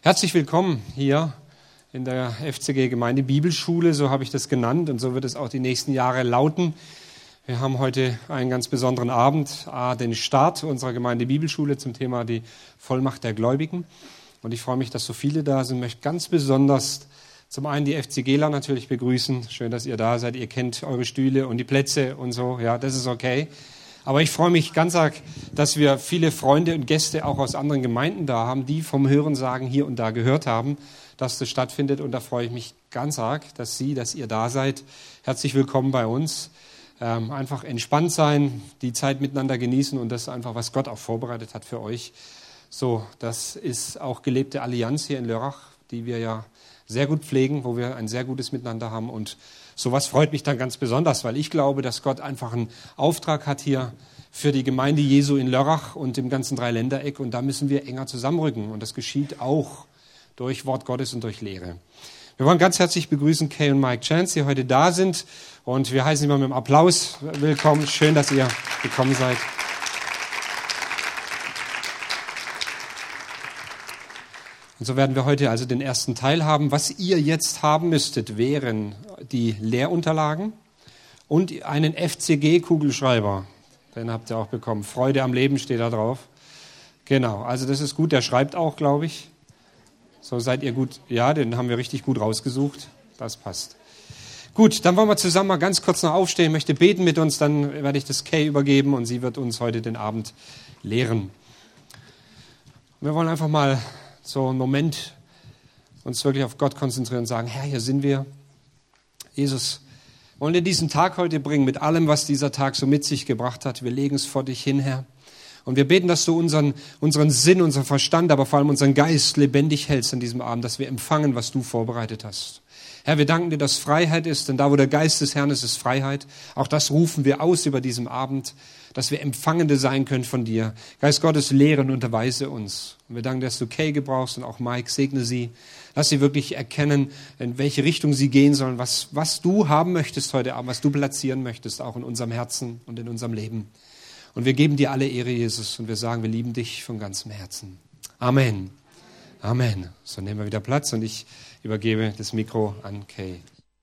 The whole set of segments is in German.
Herzlich willkommen hier in der FCG Gemeinde Bibelschule, so habe ich das genannt und so wird es auch die nächsten Jahre lauten. Wir haben heute einen ganz besonderen Abend, den Start unserer Gemeinde Bibelschule zum Thema die Vollmacht der Gläubigen. Und ich freue mich, dass so viele da sind. Ich möchte ganz besonders zum einen die FCGler natürlich begrüßen. Schön, dass ihr da seid. Ihr kennt eure Stühle und die Plätze und so. Ja, das ist okay. Aber ich freue mich ganz arg, dass wir viele Freunde und Gäste auch aus anderen Gemeinden da haben, die vom Hörensagen hier und da gehört haben, dass das stattfindet. Und da freue ich mich ganz arg, dass ihr da seid. Herzlich willkommen bei uns. Einfach entspannt sein, die Zeit miteinander genießen und das einfach, was Gott auch vorbereitet hat für euch. So, das ist auch gelebte Allianz hier in Lörrach, die wir ja sehr gut pflegen, wo wir ein sehr gutes Miteinander haben. Und sowas freut mich dann ganz besonders, weil ich glaube, dass Gott einfach einen Auftrag hat hier für die Gemeinde Jesu in Lörrach und im ganzen Dreiländereck. Und da müssen wir enger zusammenrücken. Und das geschieht auch durch Wort Gottes und durch Lehre. Wir wollen ganz herzlich begrüßen Kay und Mike Chance, die heute da sind. Und wir heißen sie mal mit einem Applaus willkommen. Schön, dass ihr gekommen seid. Und so werden wir heute also den ersten Teil haben. Was ihr jetzt haben müsstet, wären die Lehrunterlagen und einen FCG-Kugelschreiber. Den habt ihr auch bekommen. Freude am Leben steht da drauf. Genau, also das ist gut. Der schreibt auch, glaube ich. So seid ihr gut. Ja, den haben wir richtig gut rausgesucht. Das passt. Gut, dann wollen wir zusammen mal ganz kurz noch aufstehen. Ich möchte beten mit uns, dann werde ich das Kay übergeben und sie wird uns heute den Abend lehren. Wir wollen einfach mal so einen Moment uns wirklich auf Gott konzentrieren und sagen, Herr, hier sind wir. Jesus, wollen dir diesen Tag heute bringen mit allem, was dieser Tag so mit sich gebracht hat. Wir legen es vor dich hin, Herr. Und wir beten, dass du unseren Sinn, unseren Verstand, aber vor allem unseren Geist lebendig hältst an diesem Abend, dass wir empfangen, was du vorbereitet hast. Herr, wir danken dir, dass Freiheit ist, denn da, wo der Geist des Herrn ist, ist Freiheit. Auch das rufen wir aus über diesem Abend, dass wir Empfangende sein können von dir. Geist Gottes, lehre und unterweise uns. Und wir danken, dass du Kay gebrauchst und auch Mike, segne sie. Lass sie wirklich erkennen, in welche Richtung sie gehen sollen, was du haben möchtest heute Abend, was du platzieren möchtest, auch in unserem Herzen und in unserem Leben. Und wir geben dir alle Ehre, Jesus, und wir sagen, wir lieben dich von ganzem Herzen. Amen. Amen. So nehmen wir wieder Platz und ich übergebe das Mikro an Kay.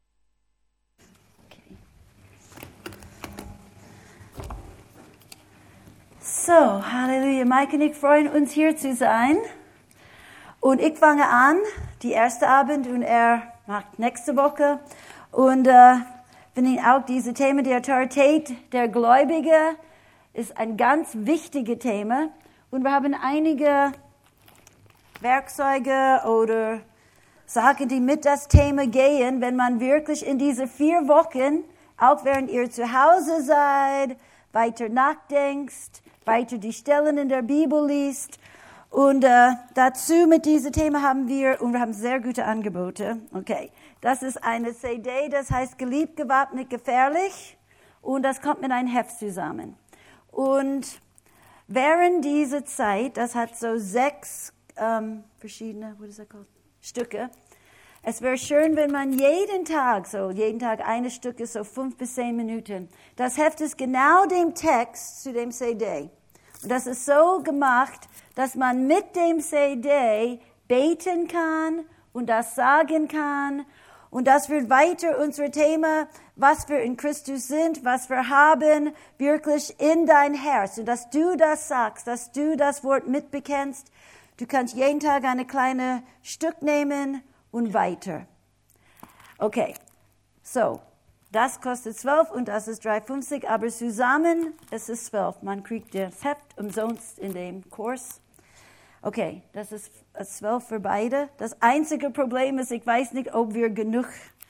So, Halleluja. Mike und ich freuen uns, hier zu sein. Und ich fange an, die erste Abend, und er macht nächste Woche. Und finde ich auch diese Thema der Autorität der Gläubigen ist ein ganz wichtiges Thema. Und wir haben einige Werkzeuge oder Sachen, die mit das Thema gehen, wenn man wirklich in diese 4 Wochen, auch während ihr zu Hause seid, weiter nachdenkst, weiter die Stellen in der Bibel liest. Und dazu mit diesem Thema haben wir sehr gute Angebote. Okay, das ist eine CD, das heißt Geliebt, gewappnet, gefährlich. Und das kommt mit einem Heft zusammen. Und während dieser Zeit, das hat so 6 verschiedene, Stücke. Es wäre schön, wenn man jeden Tag eine Stück ist, so 5 bis 10 Minuten. Das Heft ist genau dem Text zu dem CD. Und das ist so gemacht, dass man mit dem CD beten kann und das sagen kann. Und das wird weiter unser Thema, was wir in Christus sind, was wir haben, wirklich in dein Herz. Und dass du das sagst, dass du das Wort mitbekennst. Du kannst jeden Tag eine kleine Stück nehmen und weiter. Okay, so, das kostet 12 und das ist 3,50, aber zusammen ist es 12. Man kriegt das Heft umsonst in dem Kurs. Okay, das ist 12 für beide. Das einzige Problem ist, ich weiß nicht, ob wir genug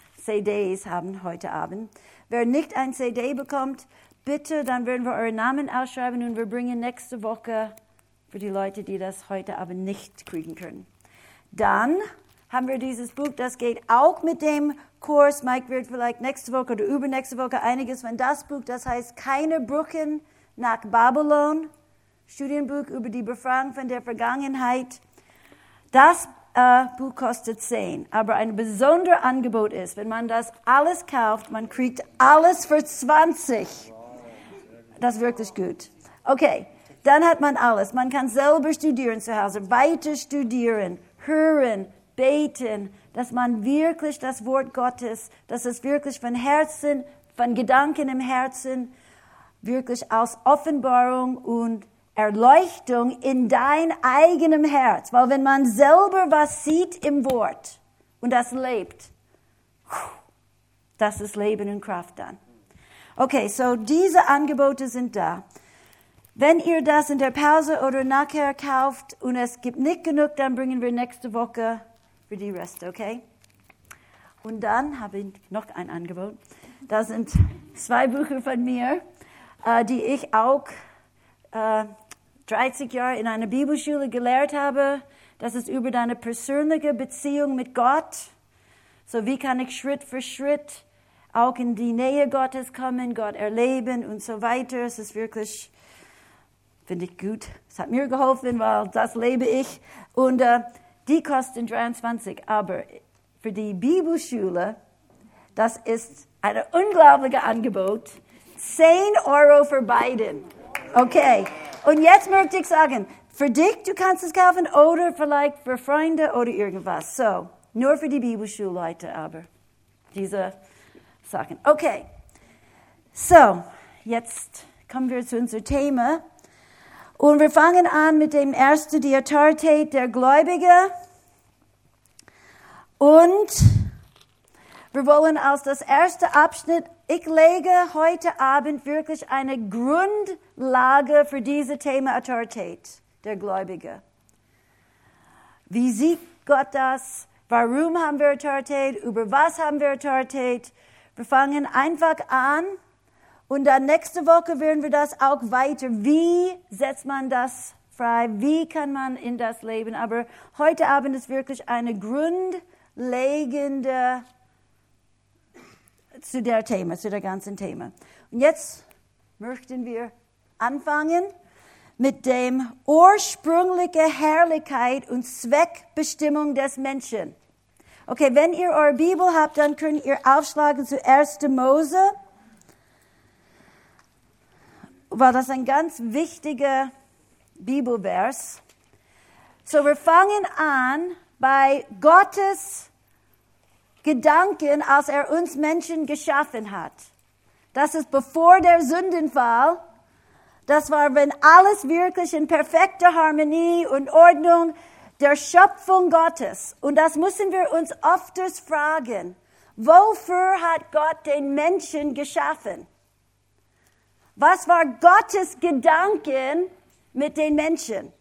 CDs haben heute Abend. Wer nicht ein CD bekommt, bitte, dann werden wir euren Namen ausschreiben und wir bringen nächste Woche für die Leute, die das heute Abend nicht kriegen können. Dann haben wir dieses Buch, das geht auch mit dem Kurs. Mike wird vielleicht nächste Woche oder übernächste Woche einiges von das Buch, das heißt Keine Brücken nach Babylon. Studienbuch über die Befreiung von der Vergangenheit. Das Buch kostet 10, aber ein besonderes Angebot ist, wenn man das alles kauft, man kriegt alles für 20. Das ist wirklich gut. Okay, Dann hat man alles. Man kann selber studieren zu Hause, weiter studieren, hören, beten, dass man wirklich das Wort Gottes, dass es wirklich von Herzen, von Gedanken im Herzen, wirklich aus Offenbarung und Erleuchtung in dein eigenem Herz. Weil wenn man selber was sieht im Wort und das lebt, das ist Leben und Kraft dann. Okay, so diese Angebote sind da. Wenn ihr das in der Pause oder nachher kauft und es gibt nicht genug, dann bringen wir nächste Woche für die Reste, okay? Und dann habe ich noch ein Angebot. Das sind 2 Bücher von mir, die ich auch 30 Jahre in einer Bibelschule gelehrt habe. Das ist über deine persönliche Beziehung mit Gott. So wie kann ich Schritt für Schritt auch in die Nähe Gottes kommen, Gott erleben und so weiter. Es ist wirklich, finde ich gut. Es hat mir geholfen, weil das lebe ich. Und die kosten 23. Aber für die Bibelschule, das ist ein unglaubliches Angebot. 10 Euro für beiden. Okay. Und jetzt möchte ich sagen, für dich, du kannst es kaufen oder vielleicht für Freunde oder irgendwas. So, nur für die Bibelschulleute aber. Diese Sachen. Okay. So, jetzt kommen wir zu unserem Thema. Und wir fangen an mit dem ersten, die Autorität der Gläubigen. Und wir wollen als das erste Abschnitt, ich lege heute Abend wirklich eine Grundlage für dieses Thema Autorität der Gläubigen. Wie sieht Gott das? Warum haben wir Autorität? Über was haben wir Autorität? Wir fangen einfach an und dann nächste Woche werden wir das auch weiter. Wie setzt man das frei? Wie kann man in das leben? Aber heute Abend ist wirklich eine grundlegende zu der ganzen Thema. Und jetzt möchten wir anfangen mit dem ursprünglichen Herrlichkeit und Zweckbestimmung des Menschen. Okay, wenn ihr eure Bibel habt, dann könnt ihr aufschlagen zu 1. Mose, weil das ist ein ganz wichtiger Bibelvers. So, wir fangen an bei Gottes Gedanken, als er uns Menschen geschaffen hat. Das ist bevor der Sündenfall. Das war, wenn alles wirklich in perfekter Harmonie und Ordnung der Schöpfung Gottes. Und das müssen wir uns öfters fragen. Wofür hat Gott den Menschen geschaffen? Was war Gottes Gedanken mit den Menschen?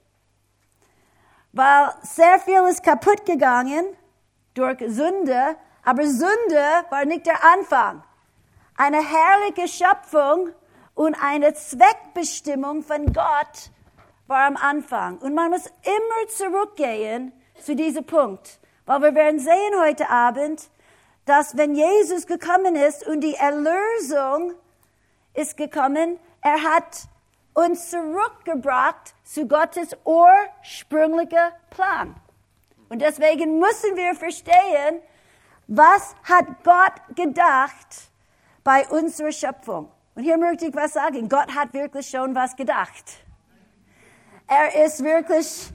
Weil sehr viel ist kaputt gegangen durch Sünde, aber Sünde war nicht der Anfang. Eine herrliche Schöpfung und eine Zweckbestimmung von Gott war am Anfang. Und man muss immer zurückgehen zu diesem Punkt. Weil wir werden sehen heute Abend, dass wenn Jesus gekommen ist und die Erlösung ist gekommen, er hat uns zurückgebracht zu Gottes ursprünglicher Plan. Und deswegen müssen wir verstehen, was hat Gott gedacht bei unserer Schöpfung. Und hier möchte ich was sagen. Gott hat wirklich schon was gedacht. Er ist wirklich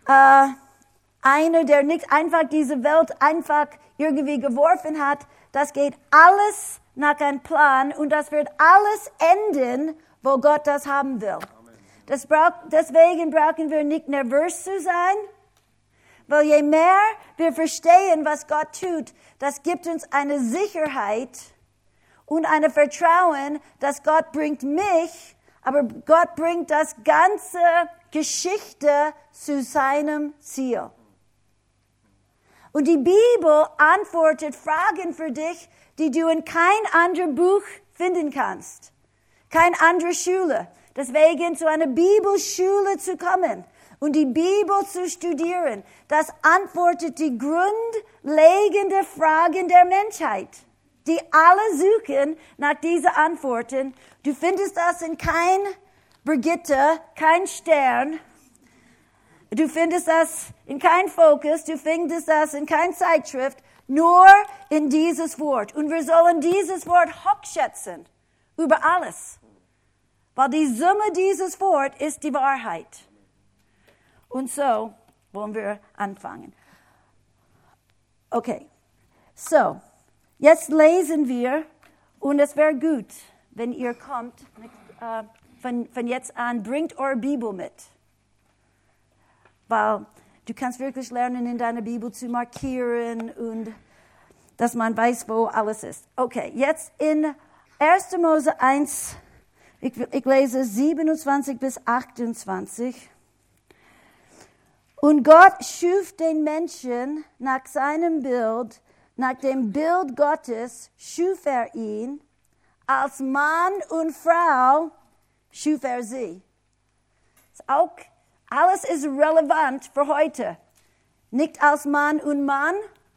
einer, der nicht einfach diese Welt einfach irgendwie geworfen hat. Das geht alles nach einem Plan und das wird alles enden, wo Gott das haben will. Deswegen brauchen wir nicht nervös zu sein, weil je mehr wir verstehen, was Gott tut, das gibt uns eine Sicherheit und ein Vertrauen, dass Gott bringt mich, aber Gott bringt das ganze Geschichte zu seinem Ziel. Und die Bibel antwortet Fragen für dich, die du in kein anderes Buch finden kannst. Keine andere Schule. Deswegen zu einer Bibelschule zu kommen und die Bibel zu studieren, das antwortet die grundlegenden Fragen der Menschheit, die alle suchen nach diesen Antworten. Du findest das in kein Brigitte, kein Stern. Du findest das in kein Focus, du findest das in kein Zeitschrift, nur in dieses Wort. Und wir sollen dieses Wort hochschätzen über alles. Weil die Summe dieses Wort ist die Wahrheit. Und so wollen wir anfangen. Okay, so, jetzt lesen wir, und es wäre gut, wenn ihr kommt, von jetzt an, bringt eure Bibel mit. Weil du kannst wirklich lernen, in deiner Bibel zu markieren und dass man weiß, wo alles ist. Okay, jetzt in 1. Mose 1, ich lese 27 bis 28. Und Gott schuf den Menschen nach seinem Bild, nach dem Bild Gottes schuf er ihn, als Mann und Frau schuf er sie. Auch alles ist relevant für heute. Nicht als Mann und Mann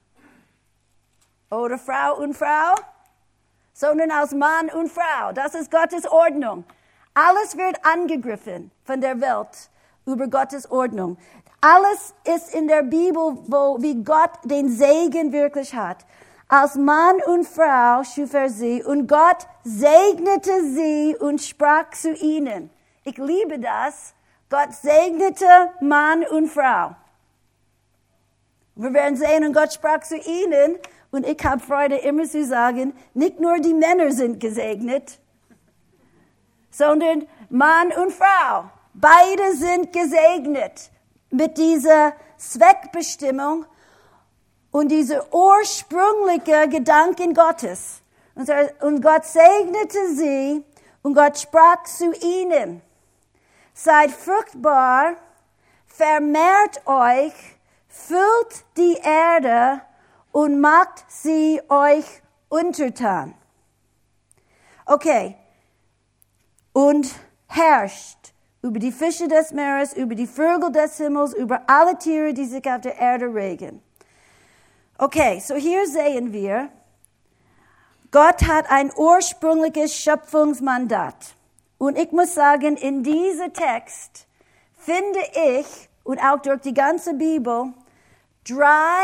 oder Frau und Frau, sondern als Mann und Frau. Das ist Gottes Ordnung. Alles wird angegriffen von der Welt über Gottes Ordnung. Alles ist in der Bibel, wie Gott den Segen wirklich hat. Als Mann und Frau schuf er sie und Gott segnete sie und sprach zu ihnen. Ich liebe das. Gott segnete Mann und Frau. Wir werden sehen, und Gott sprach zu ihnen, und ich habe Freude, immer zu sagen, nicht nur die Männer sind gesegnet, sondern Mann und Frau. Beide sind gesegnet mit dieser Zweckbestimmung und dieser ursprüngliche Gedanken Gottes. Und Gott segnete sie und Gott sprach zu ihnen. Seid fruchtbar, vermehrt euch, füllt die Erde und macht sie euch untertan. Okay. Und herrscht über die Fische des Meeres, über die Vögel des Himmels, über alle Tiere, die sich auf der Erde regen. Okay, so hier sehen wir, Gott hat ein ursprüngliches Schöpfungsmandat. Und ich muss sagen, in diesem Text finde ich, und auch durch die ganze Bibel, 3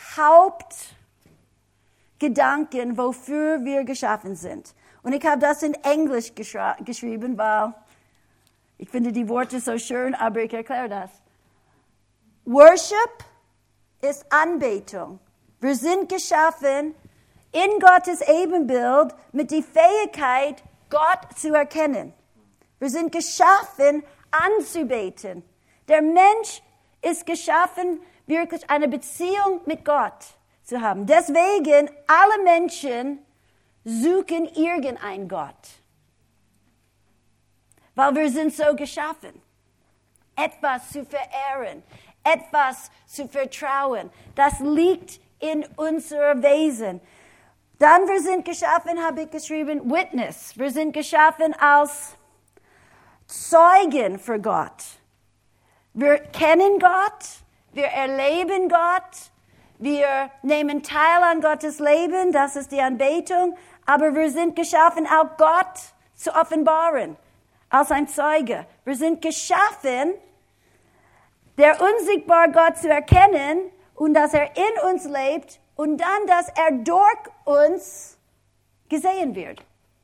Hauptgedanken, wofür wir geschaffen sind. Und ich habe das in Englisch geschrieben, weil ich finde die Worte so schön, aber ich erkläre das. Worship ist Anbetung. Wir sind geschaffen in Gottes Ebenbild mit der Fähigkeit, Gott zu erkennen. Wir sind geschaffen, anzubeten. Der Mensch ist geschaffen, wirklich eine Beziehung mit Gott zu haben. Deswegen, alle Menschen suchen irgendeinen Gott. Weil wir sind so geschaffen. Etwas zu verehren, etwas zu vertrauen. Das liegt in unserem Wesen. Dann, wir sind geschaffen, habe ich geschrieben, Witness. Wir sind geschaffen als Zeugen für Gott. Wir kennen Gott, wir erleben Gott, wir nehmen teil an Gottes Leben, das ist die Anbetung, aber wir sind geschaffen, auch Gott zu offenbaren, als ein Zeuge. Wir sind geschaffen, der unsichtbare Gott zu erkennen und dass er in uns lebt und dann, dass er durch uns gesehen wird.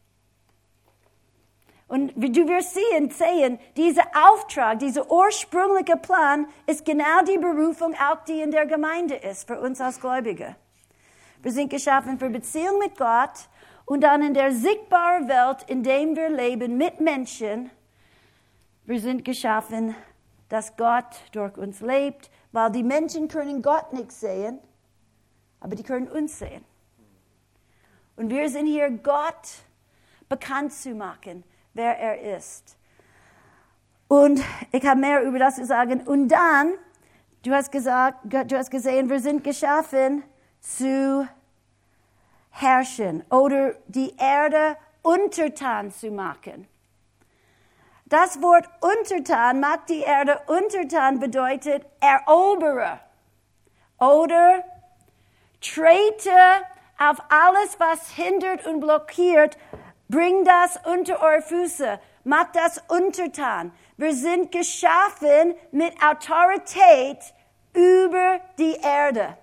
Und du wirst sehen, dieser Auftrag, dieser ursprüngliche Plan ist genau die Berufung, auch die in der Gemeinde ist, für uns als Gläubige. Wir sind geschaffen für Beziehung mit Gott und dann in der sichtbaren Welt, in der wir leben, mit Menschen. Wir sind geschaffen, dass Gott durch uns lebt, weil die Menschen können Gott nicht sehen, aber die können uns sehen. Und wir sind hier, Gott bekannt zu machen, wer er ist. Und ich habe mehr über das zu sagen. Und dann, du hast gesehen, wir sind geschaffen zu herrschen oder die Erde untertan zu machen. Das Wort untertan, macht die Erde untertan, bedeutet erobere oder trete auf alles, was hindert und blockiert. Bring das unter eure Füße. Mach das untertan. Wir sind geschaffen mit Autorität über die Erde.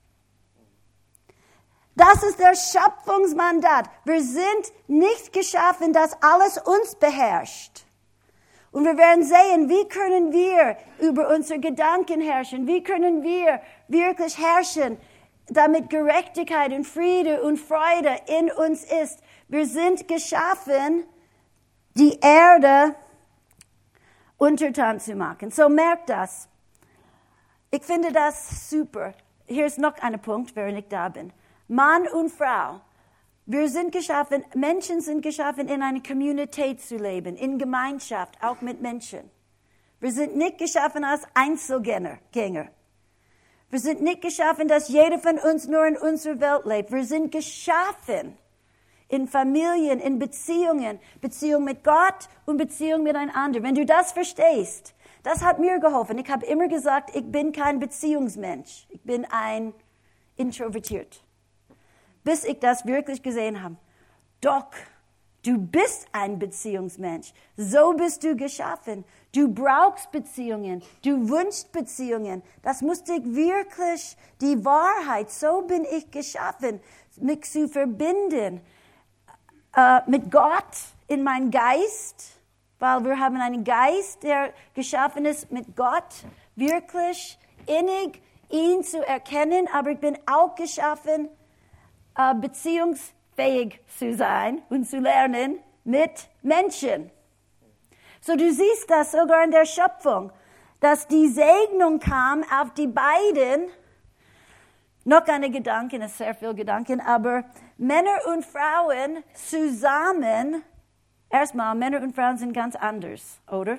Das ist der Schöpfungsmandat. Wir sind nicht geschaffen, dass alles uns beherrscht. Und wir werden sehen, wie können wir über unsere Gedanken herrschen? Wie können wir wirklich herrschen damit Gerechtigkeit und Friede und Freude in uns ist. Wir sind geschaffen, die Erde untertan zu machen. So merkt das. Ich finde das super. Hier ist noch ein Punkt, während ich da bin. Mann und Frau. Wir sind geschaffen, Menschen sind geschaffen, in einer Community zu leben, in Gemeinschaft, auch mit Menschen. Wir sind nicht geschaffen als Einzelgänger. Wir sind nicht geschaffen, dass jeder von uns nur in unserer Welt lebt. Wir sind geschaffen in Familien, in Beziehungen, Beziehung mit Gott und Beziehung miteinander. Wenn du das verstehst, das hat mir geholfen. Ich habe immer gesagt, ich bin kein Beziehungsmensch. Ich bin ein Introvertiert. Bis ich das wirklich gesehen habe. Doch, du bist ein Beziehungsmensch. So bist du geschaffen. Du brauchst Beziehungen. Du wünschst Beziehungen. Das musste ich wirklich, die Wahrheit, so bin ich geschaffen, mich zu verbinden mit Gott in meinen Geist, weil wir haben einen Geist, der geschaffen ist mit Gott, wirklich innig ihn zu erkennen, aber ich bin auch geschaffen, beziehungsfähig zu sein und zu lernen mit Menschen. So, du siehst das sogar in der Schöpfung, dass die Segnung kam auf die beiden. Noch eine Gedanke, es ist sehr viel Gedanken, aber Männer und Frauen zusammen, erstmal, Männer und Frauen sind ganz anders, oder?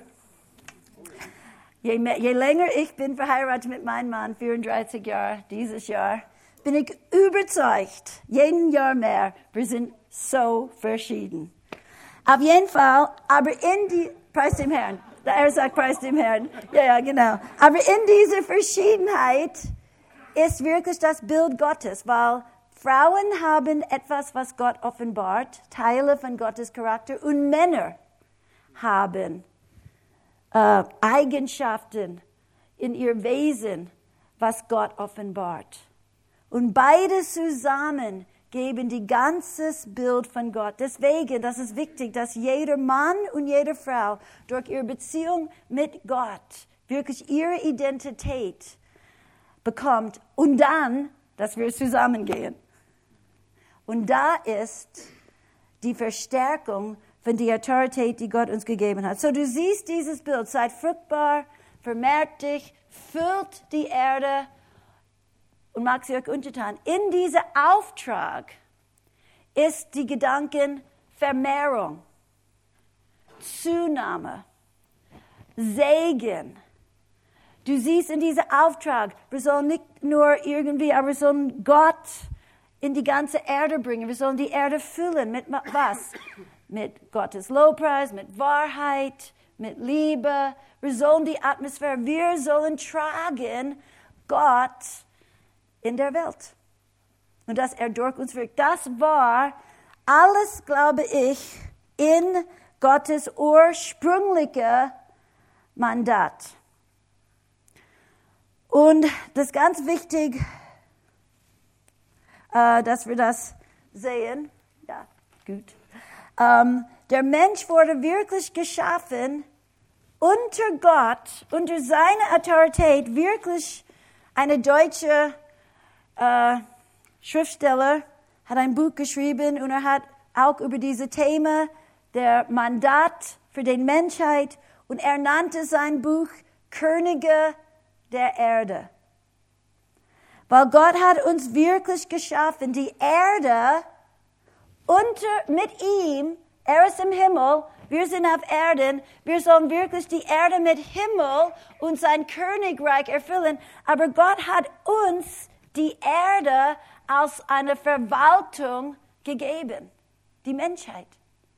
Je länger ich bin verheiratet mit meinem Mann, 34 Jahre, dieses Jahr, bin ich überzeugt, jeden Jahr mehr, wir sind so verschieden. Auf jeden Fall, aber preis dem Herrn, er sagt preis dem Herrn, ja, genau. Aber in dieser Verschiedenheit ist wirklich das Bild Gottes, weil Frauen haben etwas, was Gott offenbart, Teile von Gottes Charakter, und Männer haben Eigenschaften in ihr Wesen, was Gott offenbart. Und beide zusammen geben die ganzes Bild von Gott. Deswegen, das ist wichtig, dass jeder Mann und jede Frau durch ihre Beziehung mit Gott wirklich ihre Identität bekommt und dann, dass wir zusammengehen. Und da ist die Verstärkung von der Autorität, die Gott uns gegeben hat. So, du siehst dieses Bild, seid fruchtbar, vermehrt dich, füllt die Erde und mag sie euch untertan. In diesem Auftrag ist die Gedanken Vermehrung, Zunahme, Segen. Du siehst in diesem Auftrag, wir sollen nicht nur irgendwie, aber wir sollen Gott in die ganze Erde bringen. Wir sollen die Erde füllen mit was? Mit Gottes Lobpreis, mit Wahrheit, mit Liebe. Wir sollen die Atmosphäre, wir sollen tragen Gott in der Welt. Und dass er durch uns wirkt. Das war alles, glaube ich, in Gottes ursprünglicher Mandat. Und das ist ganz wichtig, dass wir das sehen. Ja, gut. Der Mensch wurde wirklich geschaffen unter Gott, unter seiner Autorität. Wirklich, eine deutsche Schriftsteller hat ein Buch geschrieben und er hat auch über dieses Thema der Mandat für die Menschheit und er nannte sein Buch Könige der Erde. Weil Gott hat uns wirklich geschaffen, die Erde mit ihm, er ist im Himmel, wir sind auf Erden, wir sollen wirklich die Erde mit Himmel und sein Königreich erfüllen, aber Gott hat uns die Erde als eine Verwaltung gegeben, die Menschheit.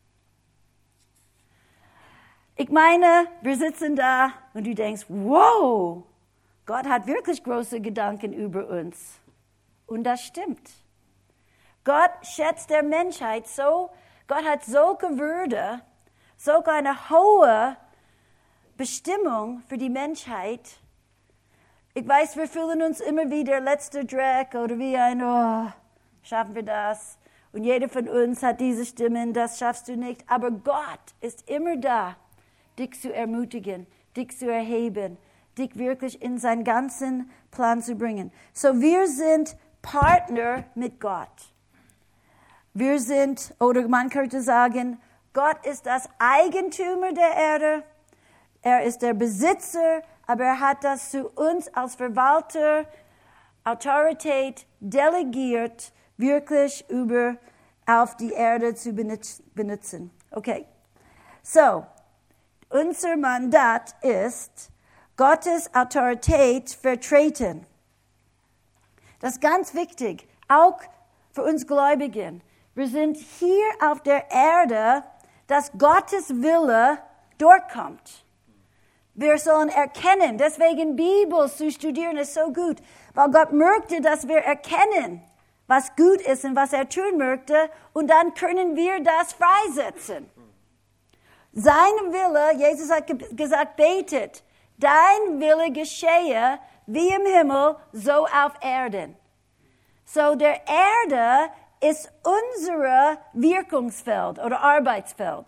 Ich meine, wir sitzen da und du denkst, wow, Gott hat wirklich große Gedanken über uns. Und das stimmt. Gott schätzt der Menschheit so, Gott hat solche Würde, so eine hohe Bestimmung für die Menschheit. Ich weiß, wir fühlen uns immer wie der letzte Dreck oder wie schaffen wir das? Und jeder von uns hat diese Stimmen, das schaffst du nicht. Aber Gott ist immer da, dich zu ermutigen, dich zu erheben, dich wirklich in seinen ganzen Plan zu bringen. So, wir sind Partner mit Gott. Wir sind, oder man könnte sagen, Gott ist das Eigentümer der Erde. Er ist der Besitzer, aber er hat das zu uns als Verwalter, Autorität delegiert, wirklich auf die Erde zu benutzen. Okay, so, unser Mandat ist, Gottes Autorität vertreten. Das ist ganz wichtig, auch für uns Gläubigen. Wir sind hier auf der Erde, dass Gottes Wille durchkommt. Wir sollen erkennen, deswegen Bibel zu studieren ist so gut, weil Gott möchte, dass wir erkennen, was gut ist und was er tun möchte, und dann können wir das freisetzen. Sein Wille, Jesus hat gesagt, betet, dein Wille geschehe wie im Himmel, so auf Erden. So der Erde ist unser Wirkungsfeld oder Arbeitsfeld.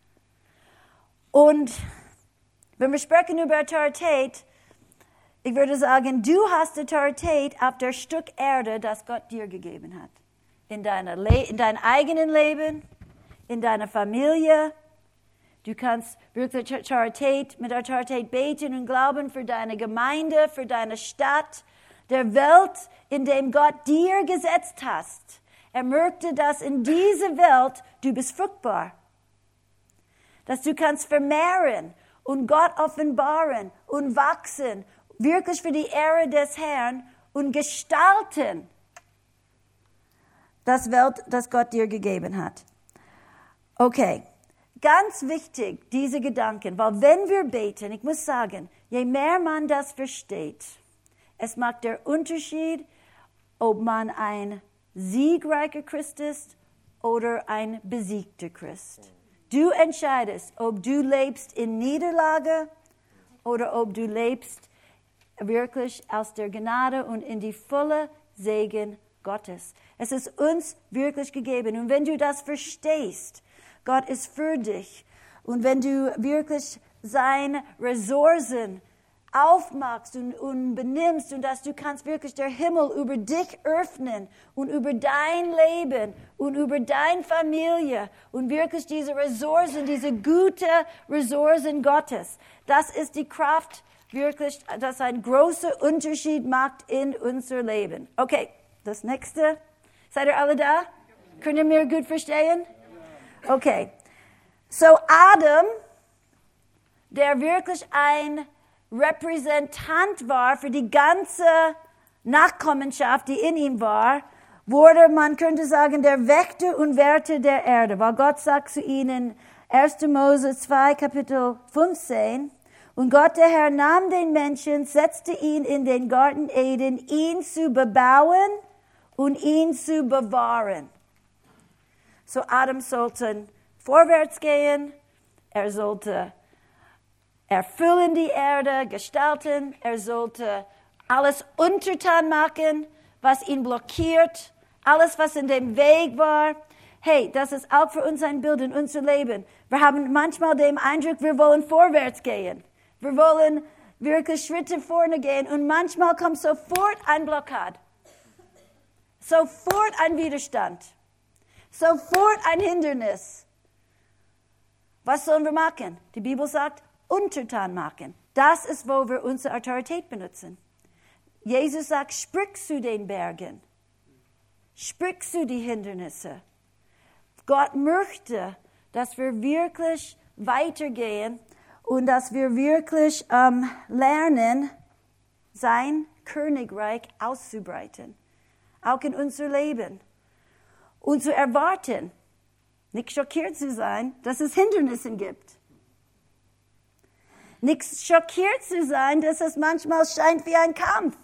Und wenn wir sprechen über Autorität, ich würde sagen, du hast Autorität auf der Stück Erde, das Gott dir gegeben hat. In deinem eigenen Leben, in deiner Familie. Du kannst wirklich mit Autorität beten und glauben für deine Gemeinde, für deine Stadt, der Welt, in dem Gott dir gesetzt hast. Er möchte, dass in dieser Welt du bist fruchtbar. Dass du kannst vermehren und Gott offenbaren und wachsen, wirklich für die Ehre des Herrn und gestalten das Welt, das Gott dir gegeben hat. Okay, ganz wichtig, diese Gedanken, weil wenn wir beten, ich muss sagen, je mehr man das versteht, es macht der Unterschied, ob man ein siegreicher Christ ist oder ein besiegter Christ. Du entscheidest, ob du lebst in Niederlage oder ob du lebst wirklich aus der Gnade und in die volle Segen Gottes. Es ist uns wirklich gegeben. Und wenn du das verstehst, Gott ist für dich. Und wenn du wirklich seine Ressourcen aufmachst und benimmst und dass du kannst wirklich der Himmel über dich öffnen und über dein Leben und über deine Familie und wirklich diese Ressourcen, diese gute Ressourcen Gottes. Das ist die Kraft wirklich, das einen großen Unterschied macht in unser Leben. Okay, das nächste. Seid ihr alle da? Könnt ihr mir gut verstehen? Okay. So Adam, der wirklich ein Repräsentant war für die ganze Nachkommenschaft, die in ihm war, wurde, man könnte sagen, der Wächter und Wärter der Erde. Weil Gott sagt zu ihnen, 1. Mose 2, Kapitel 15, und Gott, der Herr, nahm den Menschen, setzte ihn in den Garten Eden, ihn zu bebauen und ihn zu bewahren. So Adam sollte vorwärts gehen, er sollte erfüllen die Erde, gestalten. Er sollte alles untertan machen, was ihn blockiert, alles, was in dem Weg war. Hey, das ist auch für uns ein Bild in unser Leben. Wir haben manchmal den Eindruck, wir wollen vorwärts gehen. Wir wollen wirklich Schritte vorne gehen und manchmal kommt sofort ein Blockade. Sofort ein Widerstand. Sofort ein Hindernis. Was sollen wir machen? Die Bibel sagt, untertan machen. Das ist, wo wir unsere Autorität benutzen. Jesus sagt, sprich zu den Bergen. Sprich zu die Hindernisse. Gott möchte, dass wir wirklich weitergehen und dass wir wirklich lernen, sein Königreich auszubreiten. Auch in unser Leben. Und zu erwarten, nicht schockiert zu sein, dass es Hindernisse gibt. Nicht schockiert zu sein, dass es manchmal scheint wie ein Kampf.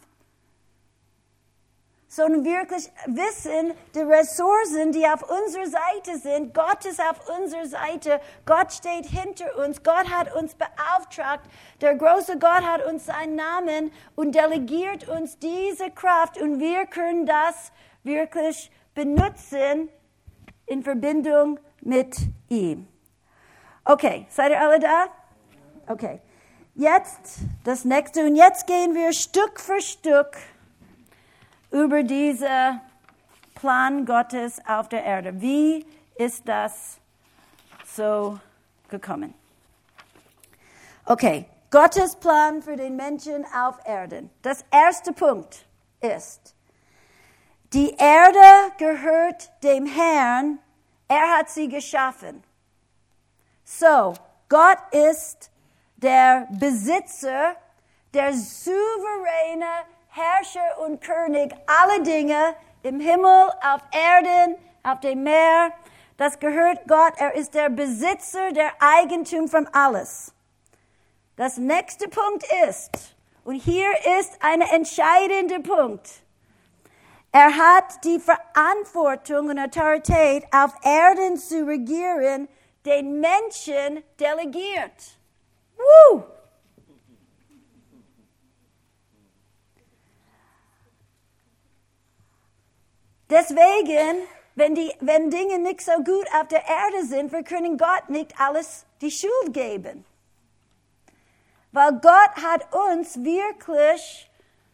Sondern wirklich wissen, die Ressourcen, die auf unserer Seite sind, Gott ist auf unserer Seite, Gott steht hinter uns, Gott hat uns beauftragt, der große Gott hat uns seinen Namen und delegiert uns diese Kraft und wir können das wirklich benutzen in Verbindung mit ihm. Okay, seid ihr alle da? Okay. Jetzt das nächste und jetzt gehen wir Stück für Stück über diesen Plan Gottes auf der Erde. Wie ist das so gekommen? Okay, Gottes Plan für den Menschen auf Erden. Das erste Punkt ist, die Erde gehört dem Herrn, er hat sie geschaffen. So, Gott ist der Besitzer, der souveräne Herrscher und König aller Dinge im Himmel, auf Erden, auf dem Meer. Das gehört Gott. Er ist der Besitzer, der Eigentum von alles. Das nächste Punkt ist, und hier ist ein entscheidender Punkt, er hat die Verantwortung und Autorität, auf Erden zu regieren, den Menschen delegiert. Woo! Deswegen, wenn Dinge nicht so gut auf der Erde sind, wir können Gott nicht alles die Schuld geben. Weil Gott hat uns wirklich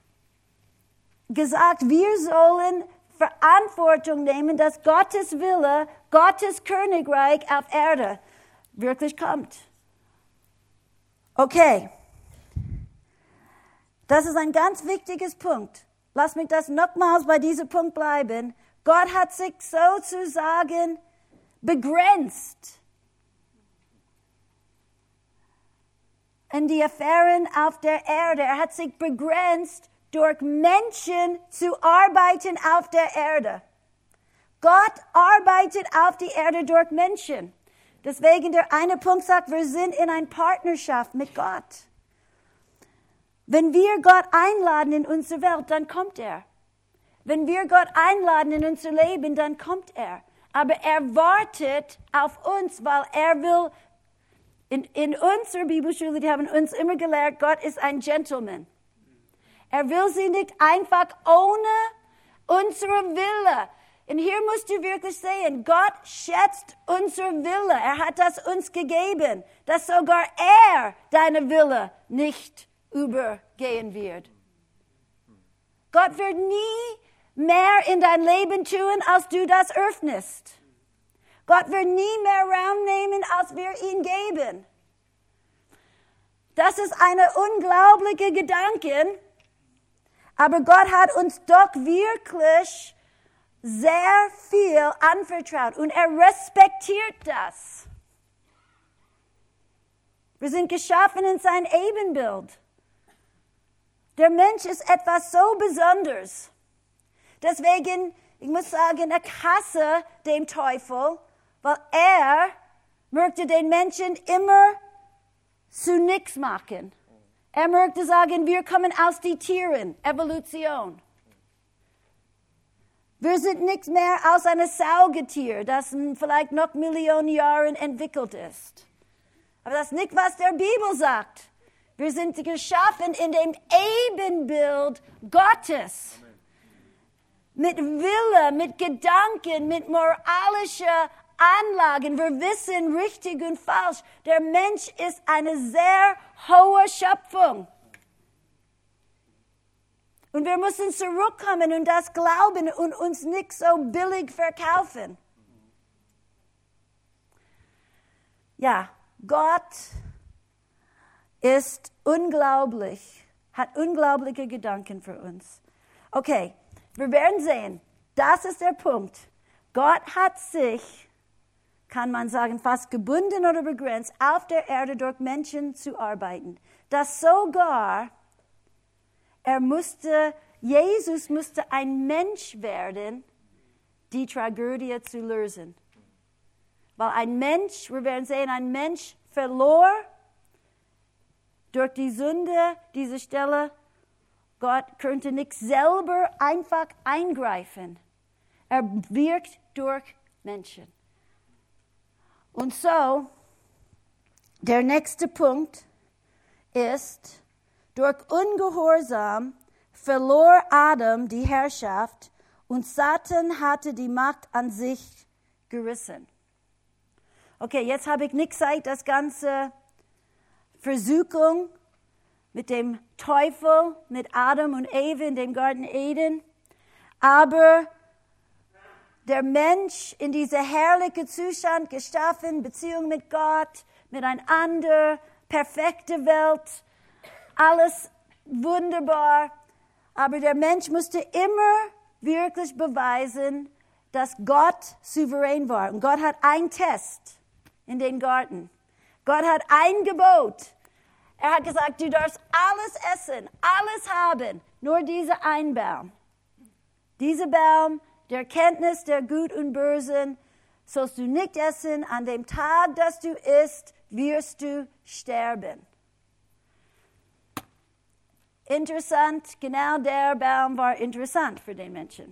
gesagt, wir sollen Verantwortung nehmen, dass Gottes Wille, Gottes Königreich auf Erde wirklich kommt. Okay. Das ist ein ganz wichtiges Punkt. Lass mich das nochmals bei diesem Punkt bleiben. Gott hat sich sozusagen begrenzt in die Affären auf der Erde. Er hat sich begrenzt, durch Menschen zu arbeiten auf der Erde. Gott arbeitet auf die Erde durch Menschen. Deswegen der eine Punkt sagt, wir sind in einer Partnerschaft mit Gott. Wenn wir Gott einladen in unsere Welt, dann kommt er. Wenn wir Gott einladen in unser Leben, dann kommt er. Aber er wartet auf uns, weil er will, in unserer Bibelschule, die haben uns immer gelehrt, Gott ist ein Gentleman. Er will sie nicht einfach ohne unsere Wille. Und hier musst du wirklich sehen, Gott schätzt unsere Wille. Er hat das uns gegeben, dass sogar er deine Wille nicht übergehen wird. Gott wird nie mehr in dein Leben tun, als du das öffnest. Gott wird nie mehr Raum nehmen, als wir ihn geben. Das ist eine unglaubliche Gedanke, aber Gott hat uns doch wirklich sehr viel anvertraut und er respektiert das. Wir sind geschaffen in sein Ebenbild. Der Mensch ist etwas so Besonderes. Deswegen, ich muss sagen, ich hasse den Teufel, weil er möchte den Menschen immer zu nichts machen. Er möchte sagen, wir kommen aus den Tieren, Evolution. Wir sind nichts mehr als ein Saugetier, das vielleicht noch Millionen Jahre entwickelt ist. Aber das ist nicht, was der Bibel sagt. Wir sind geschaffen in dem Ebenbild Gottes. Mit Wille, mit Gedanken, mit moralischen Anlagen. Wir wissen richtig und falsch. Der Mensch ist eine sehr hohe Schöpfung. Und wir müssen zurückkommen und das glauben und uns nicht so billig verkaufen. Ja, Gott ist unglaublich, hat unglaubliche Gedanken für uns. Okay, wir werden sehen, das ist der Punkt. Gott hat sich, kann man sagen, fast gebunden oder begrenzt, auf der Erde durch Menschen zu arbeiten. Dass sogar Jesus musste ein Mensch werden, die Tragödie zu lösen. Weil ein Mensch, wir werden sehen, ein Mensch verlor durch die Sünde diese Stelle. Gott könnte nicht selber einfach eingreifen. Er wirkt durch Menschen. Und so, der nächste Punkt ist, durch Ungehorsam verlor Adam die Herrschaft und Satan hatte die Macht an sich gerissen. Okay, jetzt habe ich nicht Zeit, das ganze Versuchung mit dem Teufel, mit Adam und Eva in dem Garten Eden. Aber der Mensch in dieser herrlichen Zustand geschaffen, Beziehung mit Gott, miteinander, perfekte Welt, alles wunderbar. Aber der Mensch musste immer wirklich beweisen, dass Gott souverän war. Und Gott hat einen Test in den Garten. Gott hat ein Gebot. Er hat gesagt, du darfst alles essen, alles haben, nur dieser einen Baum. Dieser Baum der Kenntnis der Gut und Bösen sollst du nicht essen. An dem Tag, dass du isst, wirst du sterben. Interessant, genau der Baum war interessant für den Menschen.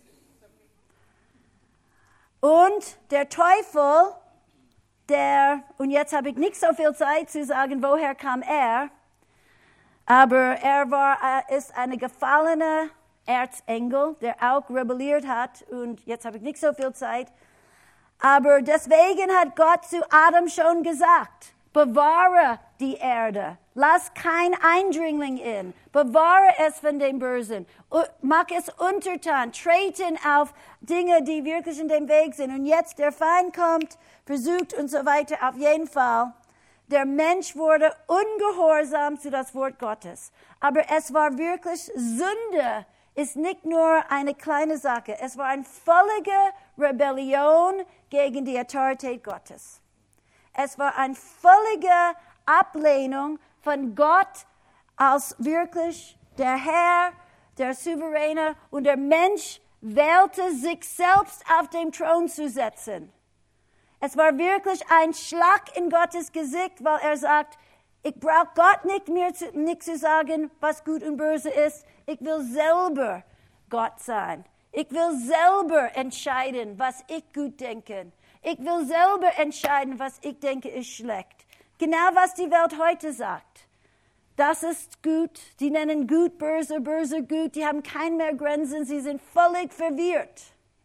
Und der Teufel, und jetzt habe ich nicht so viel Zeit zu sagen, woher kam er, aber ist eine gefallene Erzengel, der auch rebelliert hat, und jetzt habe ich nicht so viel Zeit, aber deswegen hat Gott zu Adam schon gesagt, bewahre die Erde, lass kein Eindringling in, bewahre es von dem Bösen, mach es untertan, treten auf Dinge, die wirklich in dem Weg sind. Und jetzt der Feind kommt, versucht und so weiter. Auf jeden Fall, der Mensch wurde ungehorsam zu das Wort Gottes. Aber es war wirklich Sünde, ist nicht nur eine kleine Sache. Es war eine völlige Rebellion gegen die Autorität Gottes. Es war eine völlige Ablehnung von Gott als wirklich der Herr, der Souveräne, und der Mensch wählte sich selbst auf den Thron zu setzen. Es war wirklich ein Schlag in Gottes Gesicht, weil er sagt, ich brauche Gott nicht zu sagen, was gut und böse ist. Ich will selber Gott sein. Ich will selber entscheiden, was ich gut denke. Ich will selber entscheiden, was ich denke ist schlecht. Genau was die Welt heute sagt. Das ist gut. Die nennen gut böse, böse gut. Die haben keine mehr Grenzen. Sie sind völlig verwirrt.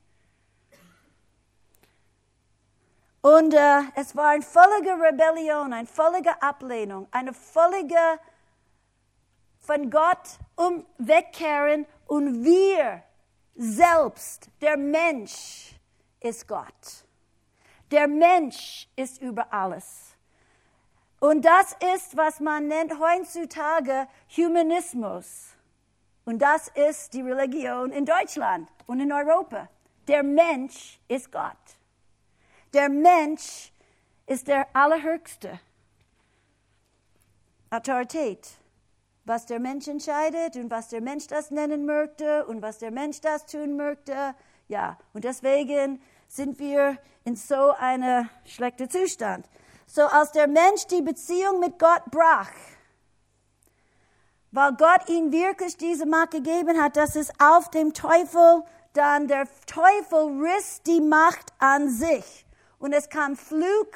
Und es war eine völlige Rebellion, eine völlige Ablehnung, eine völlige von Gott wegkehren. Und wir selbst, der Mensch, ist Gott. Der Mensch ist über alles. Und das ist, was man nennt heutzutage Humanismus. Und das ist die Religion in Deutschland und in Europa. Der Mensch ist Gott. Der Mensch ist der allerhöchste Autorität. Was der Mensch entscheidet und was der Mensch das nennen möchte und was der Mensch das tun möchte. Ja, und deswegen sind wir in so einem schlechten Zustand. So als der Mensch die Beziehung mit Gott brach, weil Gott ihm wirklich diese Macht gegeben hat, dass es auf dem Teufel, dann der Teufel riss die Macht an sich. Und es kam Fluch.